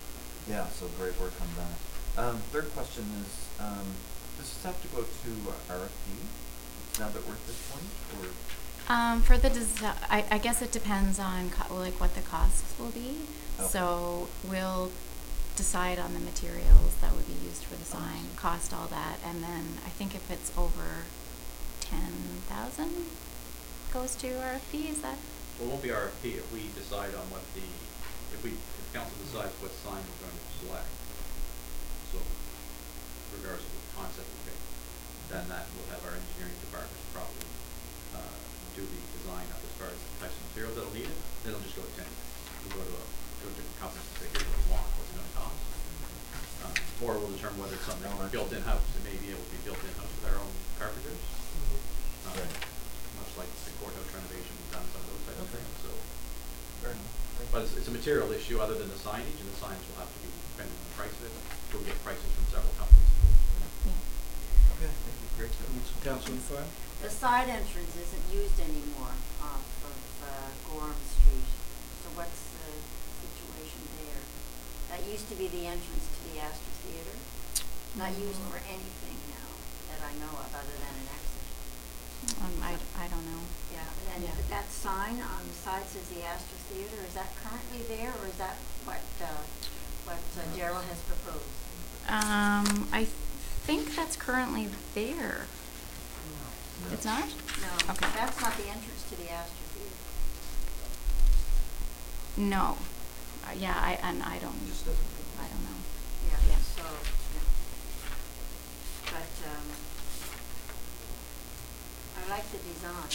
Yeah, so great work on that. Um, third question is, um, does this have to go to R F P now that we're at this point, or? Um, for the desi- I, I guess it depends on co- like what the costs will be. Okay. So we'll decide on the materials that would be used for the sign, cost all that, and then I think if it's over ten thousand, goes to R F P. Is that? Well, it won't be R F P if we decide on what the, if we, if council decides what sign we're going to select. So, regardless of the concept we pick, then that will have our engineering department probably, uh, do the design up as far as the types of materials that'll need it, then it'll just go to tender. We'll go to a, go to different companies and say, here's what we want, what's it gonna cost? Um, or we'll determine whether it's something that can be built in-house, it may be able to be built in-house with our own carpenters. Um, Right. Much like the courthouse renovation, we've done some of those types of Okay. things, so. Fair enough. But it's, it's a material issue other than the signage, and the signage will have to be depending on the price of it. We'll get prices from several companies. Yeah. Okay, thank you, great. Councilman Fire? The side entrance isn't used anymore off of uh, Gorham Street, so what's the situation there? That used to be the entrance to the Astor Theater, not used for anything now that I know of other than an exit. Um, I, I don't know. Yeah, and Yeah. that sign on the side says the Astor Theater, is that currently there, or is that what, uh, what uh, Gerald has proposed? Um, I think that's currently there. No. It's not? No, Okay. that's not the entrance to the Astor Theater. No. Uh, yeah, I, and I don't, Just doesn't. I don't know. Yeah, Yeah. so, yeah. But, um, I like the design.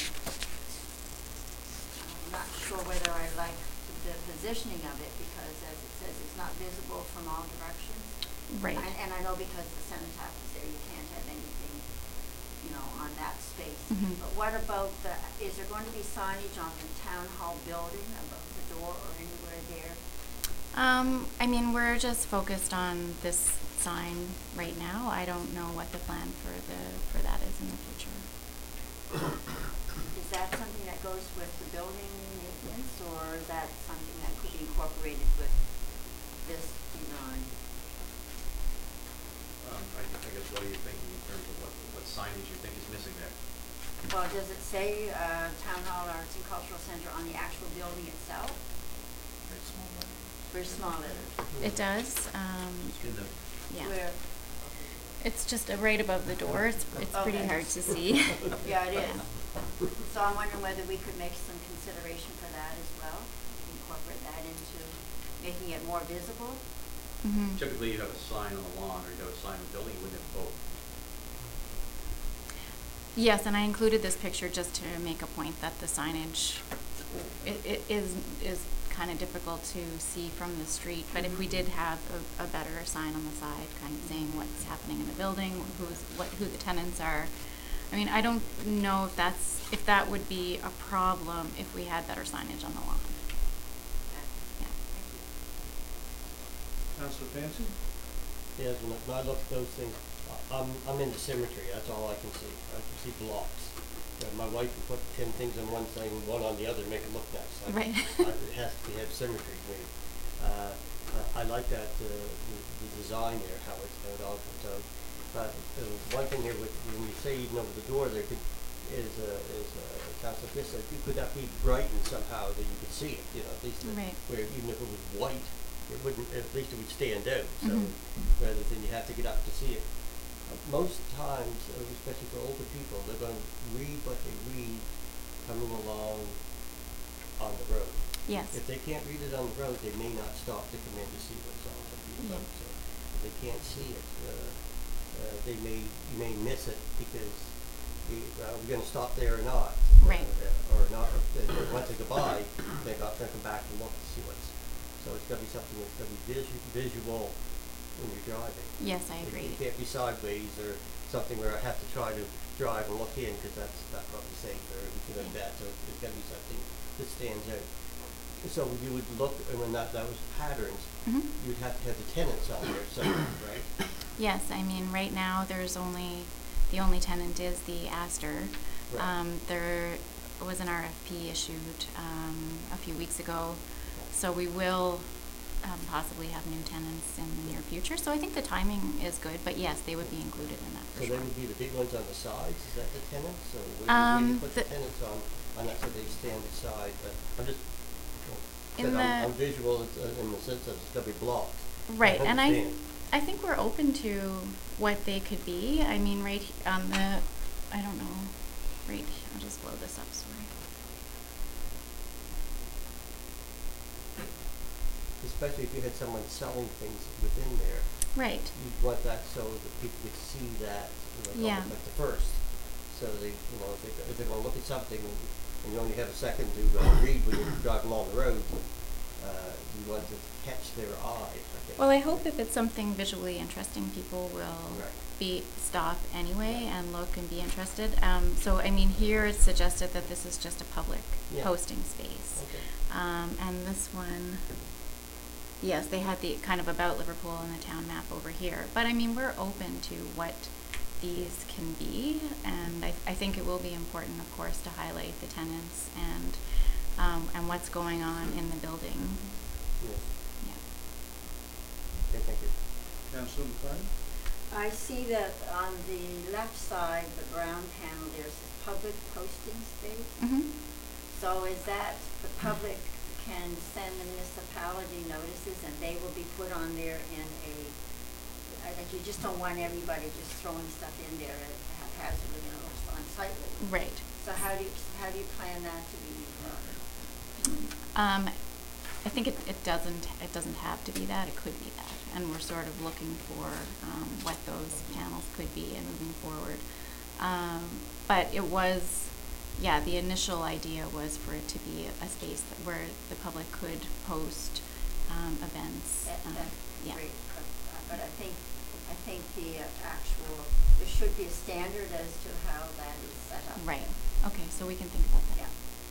I'm not sure whether I like the positioning of it, because as it says, it's not visible from all directions. Right. And, and I know because the cenotaph is there, you can't have anything, you know, on that space. Mhm. But what about the, is there going to be signage on the town hall building, above the door or anywhere there? Um, I mean, we're just focused on this sign right now. I don't know what the plan for the, for that is in the future. Is that something that goes with the building maintenance, or is that something that could be incorporated with this design? Um, I, I guess what are you thinking in terms of what, what signage you think is missing there? Well, does it say, uh, Town Hall Arts and Cultural Center on the actual building itself? Very small letters. Very small letters. It does, um, In the, yeah. Where? It's just uh, right above the door. It's, it's pretty Okay. hard to see. Yeah, it is. So I'm wondering whether we could make some consideration for that as well, incorporate that into making it more visible. Mhm. typically you have a sign on the lawn, or you have a sign on the building, you wouldn't have both. Yes, and I included this picture just to make a point that the signage, it, it is, is kind of difficult to see from the street, but if we did have a, a better sign on the side, kind of saying what's happening in the building, who's, what, who the tenants are. I mean, I don't know if that's, if that would be a problem if we had better signage on the lawn. Yeah. Councilor Fancy? Yes, when I- when I look at those things, I- I'm, I'm in the cemetery, that's all I can see. I can see blocks. Uh, My wife can put ten things on one thing, one on the other, and make it look nice. I- Right. I- It has to be, have symmetry to me. Uh, I I like that, uh, the, the design there, how it's how it all comes out. But uh, one thing here, with, when you say even over the door, there could, is, uh, is, uh, Councilor Fish said, could that be brightened somehow that you could see it, you know, at least, the- Right. where even if it was white, it wouldn't, at least it would stand out, so, Mhm. rather than you have to get up to see it. Uh, Most times, uh, especially for older people, they're gonna read what they read coming along on the road. Yes. If they can't read it on the road, they may not stop to come in to see what's on the Yeah. road, so if they can't see it, uh, uh, they may, you may miss it because the, uh, we're gonna stop there or not. Right. uh, Or not, or, uh, once they go by, they got to come back and look to see what's, so it's gotta be something that's gonna be visu- visual when you're driving. Yes, I It- agree. It can't be sideways or something where I have to try to drive and look in, cause that's not probably safe or anything like that, so it's gotta be something that stands out. So you would look, and when that, that was patterns, Mhm. you'd have to have the tenants on there somewhere, right? Yes, I mean, right now, there's only, the only tenant is the Astor. Right. Um, there was an R F P issued, um, a few weeks ago, so we will um, possibly have new tenants in the near future. So I think the timing is good, but yes, they would be included in that for So sure. they would be the big ones on the sides, is that the tenants, or where do Um, you put the the- tenants on, on that so they stand aside, but I'm just, In because I'm, the- I'm visual it's, uh, in the sense that it's gonna be blocked. Right, and I, understand. I think we're open to what they could be. I mean, right he- on the, I don't know, right, I'll just blow this up, sorry. Especially if you had someone selling things within there, Right, you'd want that so that people could see that, you know, Yeah. almost like the first. So they, you know, if they, if they're gonna look at something and you only have a second to uh, read when you're driving along the road, uh, you want to catch their eye, I think. well, I hope if it's something visually interesting, people will Right. be, stop anyway and look and be interested. Um, so, I mean, here it's suggested that this is just a public Yeah. posting space. Okay. Um, and this one, yes, they had the kind of about Liverpool and the town map over here. But I mean, we're open to what these can be, and I, I think it will be important, of course, to highlight the tenants and um, and what's going on in the building. Yes. Yeah. Okay, thank you. Councillor McLean? I see that on the left side, the brown panel, there's a public posting space. Mm-hmm. So is that the public can send the municipality notices and they will be put on there in a, I think you just don't want everybody just throwing stuff in there haphazardly, you know, unsightly. Right. So how do you, how do you plan that to be run? Um, I think it, it doesn't it doesn't have to be that. It could be that, and we're sort of looking for um, what those panels could be and moving forward. Um, but it was, yeah, the initial idea was for it to be a, a space that where the public could post um, events. That, um, that's yeah. great, but, but I think, I think the uh, actual, there should be a standard as to how that is set up. Right. Okay, so we can think about that. Yeah.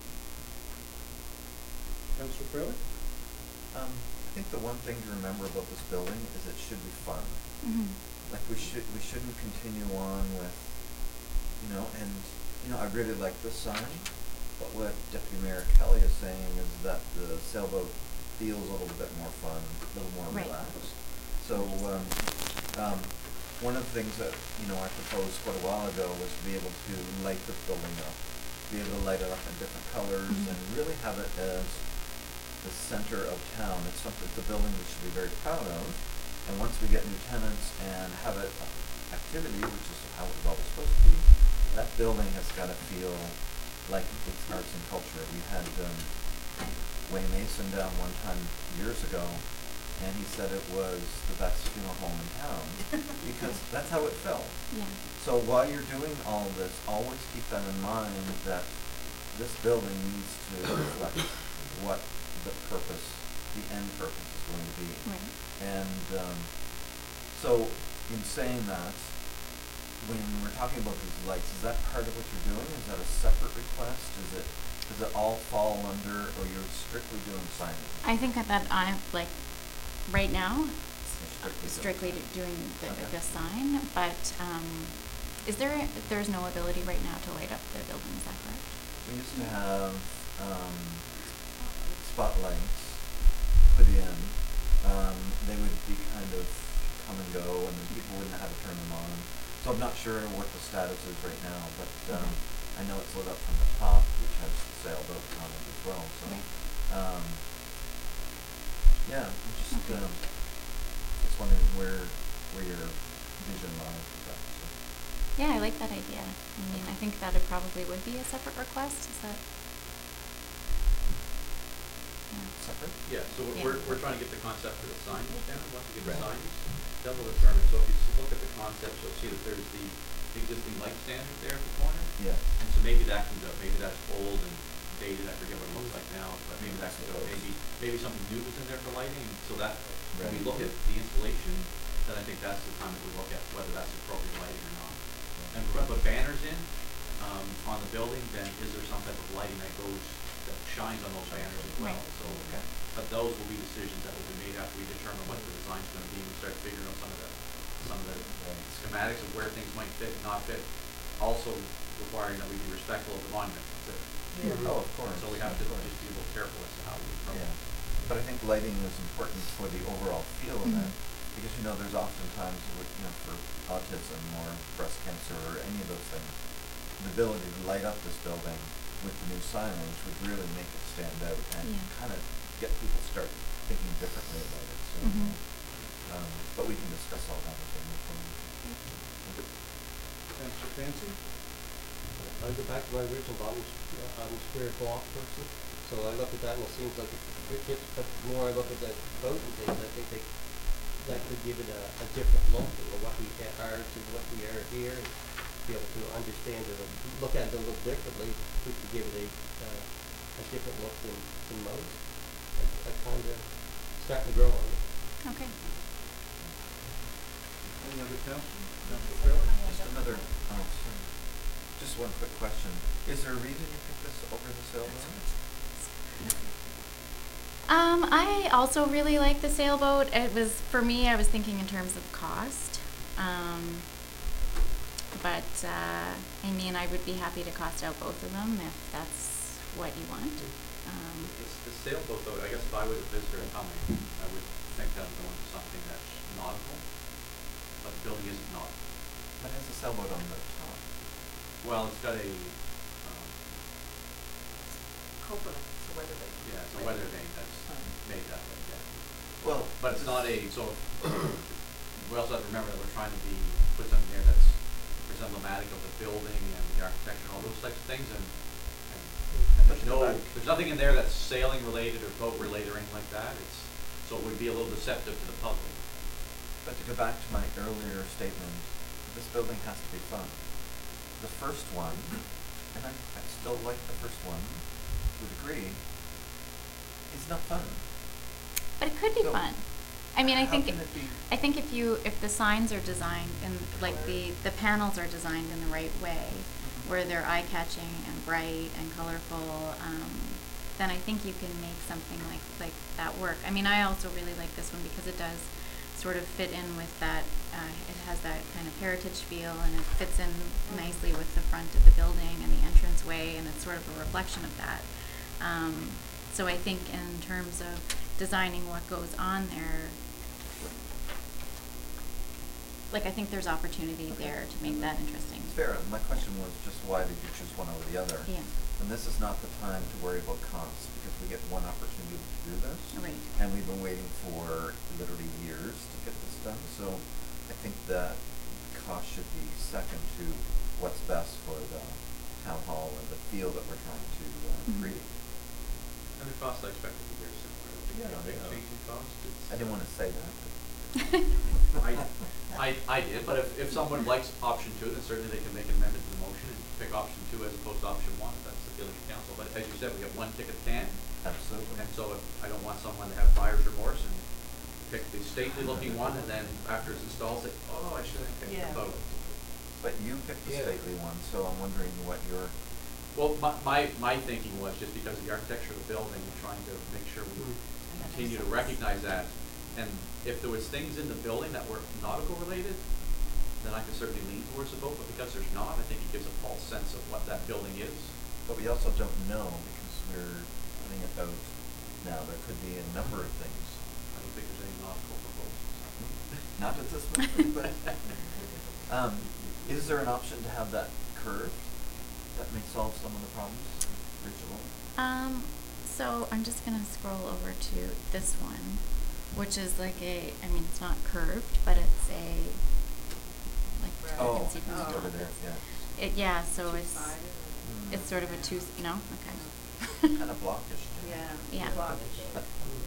Councillor Fairley? Um, I think the one thing to remember about this building is it should be fun. Mm-hmm. Like we should, we shouldn't continue on with, you know, and, you know, I really like this sign, but what Deputy Mayor Kelly is saying is that the sailboat feels a little bit more fun, a little more Right. relaxed. So, um, um, one of the things that, you know, I proposed quite a while ago was to be able to light this building up, be able to light it up in different colors, Mhm. and really have it as the center of town. It's something, it's a building we should be very proud of. And once we get new tenants and have it uh, activity, which is how it was always supposed to be, that building has got to feel like it's arts and culture. We had um, Wayne Mason down one time years ago, and he said it was the best funeral home in town because that's how it felt. Yeah. So while you're doing all this, always keep that in mind that this building needs to reflect what the purpose, the end purpose is going to be. Right. And um, so in saying that, when we're talking about these lights, is that part of what you're doing? Is that a separate request? Is it, does it all fall under, or you're strictly doing signage? I think that I'm like right now You're strictly doing- doing the, Okay. the sign, but um, is there a, there's no ability right now to light up the building? Is that correct? We used to have um, spotlights put in. Um, they would be kind of come and go, and then people wouldn't know how to turn them on. So I'm not sure what the status is right now, but um, I know it's lit up from the top, which has the sailboat on it as well. So, Right. um, yeah, I'm just Okay. um, just wondering where where your vision lies with that. So. Yeah, I like that idea. I mean, I think that it probably would be a separate request. Is that? Yeah. Separate? Yeah, so Yeah. we're, we're trying to get the concept for the signage down, once we get the Right. signage, then we'll determine, so if you s- look at the concept, you'll see that there's the existing light standard there at the corner, Yeah. and so maybe that can go, maybe that's old and dated, I forget what it looks like now, but maybe that can go, maybe, maybe something new is in there for lighting, and so that, when we Right. look at the installation, then I think that's the time that we look at whether that's appropriate lighting or not. And if we're gonna put banners in, um, on the building, then is there some type of lighting that goes, that shines on those banners as well, Right. so. But those will be decisions that will be made after we determine what the design's gonna be, and we start figuring out some of the, some of the schematics of where things might fit, and not fit. Also requiring that we be respectful of the monument, that's it. Oh, of course. So we have of to course. just be a little careful as to how we approach Yeah, it. but I think lighting is important for the overall feel of it, because, you know, there's oftentimes, with, you know, for autism or breast cancer or any of those things, the ability to light up this building with the new signage would really make it stand out and Yeah. kind of get people start thinking differently about it, so, Mhm. um, but we can discuss all that as we move forward. Councillor Fancy? I go back to my original bottom, uh, bottom square block person, so I look at that and it seems like it it gets, but the more I look at the voting things, I think they, that could give it a, a different look, you know, what we ha- are to what we are here, and be able to understand it, or look at it a little differently, we could give it a, uh, a different look than, than most. I, I kind of starting to grow on it. Okay. Any other councillor? Councillor Farrell? Just another, oh, sorry. Just one quick question. Is there a reason you picked this over the sailboat? Um, I also really like the sailboat. It was, for me, I was thinking in terms of cost. Um, but, uh, I mean, I would be happy to cost out both of them if that's what you want. Um, It's the sailboat though, I guess if I was a visitor coming, I would think that I'm going to something that's nautical, but the building isn't nautical. But it has a sailboat on the top. Well, it's got a, um, Cupola, it's a weather vane. yeah, it's a weather vane that's made that way, yeah. Well, But it's not a, so, we also have to remember that we're trying to be, put something there that's, that's emblematic of the building and the architecture and all those types of things, and, and, and there's no, there's nothing in there that's sailing related or boat related or anything like that, it's, so it would be a little deceptive to the public. but to go back to my earlier statement, this building has to be fun. The first one, and I, I still like the first one, to a degree, is not fun. but it could be So, fun. I mean, I how think, can it be- I think if you, if the signs are designed and like the, the panels are designed in the right way, where they're eye-catching and bright and colorful, um, then I think you can make something like, like that work. I mean, I also really like this one because it does sort of fit in with that, uh, it has that kind of heritage feel and it fits in nicely with the front of the building and the entranceway, and it's sort of a reflection of that. Um, so I think in terms of designing what goes on there, like I think there's opportunity Okay. there to make that interesting. Fair, my question was just why did you choose one over the other? Yeah. And this is not the time to worry about costs, because we get one opportunity to do this. Right. And we've been waiting for literally years to get this done, so I think that cost should be second to what's best for the town hall and the feel that we're trying to uh, Mhm. create. And the cost I expect to be very similar, I don't think Yeah, there'll be a yeah. change in cost, it's. I didn't wanna say that, but I, I, I did, but if, if someone likes option two, then certainly they can make an amendment to the motion and pick option two as opposed to option one, if that's the feeling of council. But as you said, we have one ticket can, absolutely. and so if, I don't want someone to have buyer's remorse and pick the stately looking one, and then after it's installed, say, oh, I should have picked Yeah. the boat. But you picked the Yeah. stately one, so I'm wondering what your, Well, my, my, my thinking was just because of the architecture of the building, and trying to make sure we continue to recognize that. And if there was things in the building that were nautical related, then I could certainly lean towards the boat, but because there's not, I think it gives a false sense of what that building is. but we also don't know, because we're putting it out now, there could be a number of things. I don't think there's any nautical proposals. Not at this moment, but, um, is there an option to have that curved? That may solve some of the problems originally? Um, so I'm just gonna scroll over to this one, which is like a, I mean, it's not curved, but it's a, like, you Oh, can see from the oh. top. over there, yeah. It, yeah, so it's, Two-sided Mm. it's sort of a two, no, okay. Kind of blockish. or- Jim. Yeah. Yeah. Blockish.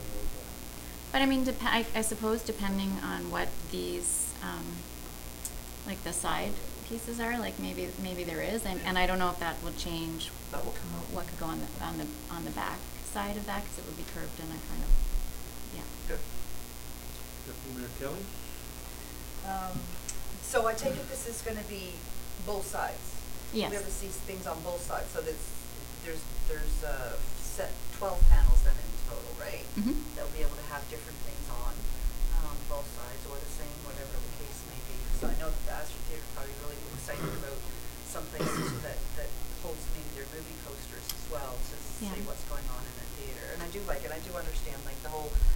But I mean, dep- I, I suppose depending on what these, um, like the side pieces are, like maybe, maybe there is, and, and I don't know if that will change That will come out. what could go on the, on the, on the back side of that, cause it would be curved in a kind of, yeah. Good. Deputy Mayor Kelly? Um, so I take it this is gonna be both sides? Yes. We ever see things on both sides, so there's, there's, there's, uh, set twelve panels then in total, right? Mhm. That will be able to have different things on, um, both sides, or the same, whatever the case may be. So I know that the Astor Theatre probably really excited about some places that, that host maybe their movie posters as well, to Yeah. see what's going on in the theatre. And I do like it, I do understand like the whole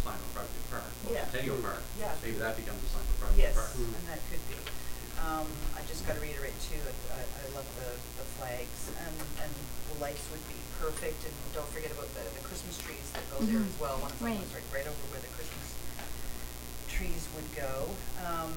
sign on Project Park, or Yeah. Centennial Park. Yeah. Maybe that becomes a sign for Project Yes, Park. and that could be. Um, I just gotta reiterate too, I, I I love the, the flags, and, and the lights would be perfect, and don't forget about the, the Christmas trees that go there Mhm. as well. One of them Right. was right, right over where the Christmas trees would go. Um,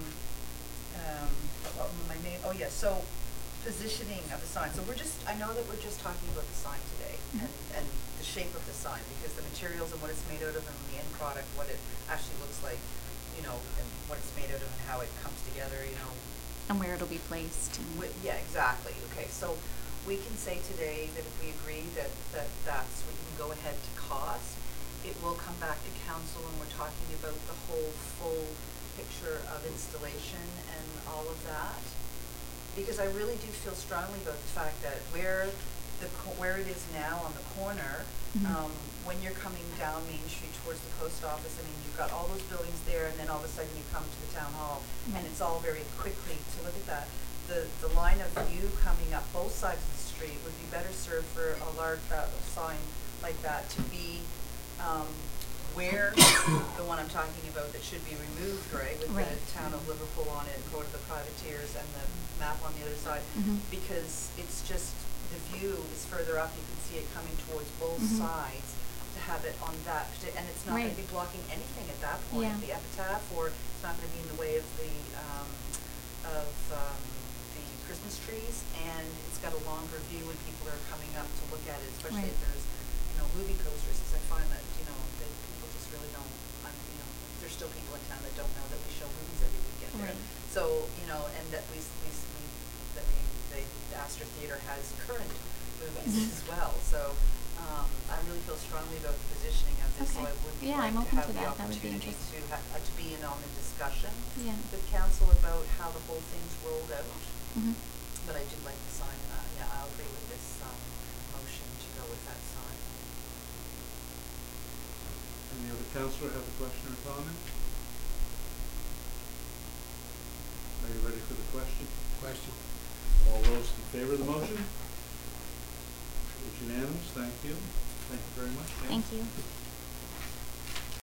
um, oh, my main, oh yeah, so positioning of the sign. So we're just, I know that we're just talking about the sign today, and, and the shape of the sign, because the materials and what it's made out of, and the end product, what it actually looks like, you know, and what it's made out of, and how it comes together, you know. And where it'll be placed. and- Wi- yeah, exactly. Okay, so we can say today that if we agree that, that that's, we can go ahead to cost. It will come back to council, and we're talking about the whole full picture of installation and all of that. Because I really do feel strongly about the fact that where the, co- where it is now on the corner, Mhm. um, when you're coming down Main Street towards the post office, I mean, you've got all those buildings there, and then all of a sudden you come to the town hall, and Right. it's all very quickly, to look at that. The, the line of view coming up both sides of the street would be better served for a large, uh, sign like that to be, um, where the one I'm talking about that should be removed, right, with Right. the town of Liverpool on it, and go to the privateers and the map on the other side, Mhm. because it's just, the view is further up, you can see it coming towards both Mhm. sides, to have it on that, parti- and it's not gonna Right. be blocking anything at that point, Yeah. the epitaph, or it's not gonna be in the way of the, um, of, um, the Christmas trees, and it's got a longer view when people are coming up to look at it, especially if Right. there's, you know, movie posters, because I find that, you know, that people just really don't, I'm, you know, there's still people in town that don't know that we show movies every weekend there. Right. So, you know, and that we, s- we, s- we, that we, the Astor Theater has current movies Mhm. as well, so, um, I really feel strongly about the positioning of this, so Okay. I would Yeah, like I'm to open have to the that. That would be opportunity to interesting. ha- uh, to be in on the discussion Yeah. with council about how the whole thing's rolled out. Mhm. But I do like the sign, uh, yeah, I'll agree with this, um, motion to go with that sign. Any other councillor have a question or comment? Are you ready for the question? Question. All those in favor of the motion? It's unanimous, thank you. Thank you very much, James. Thank you.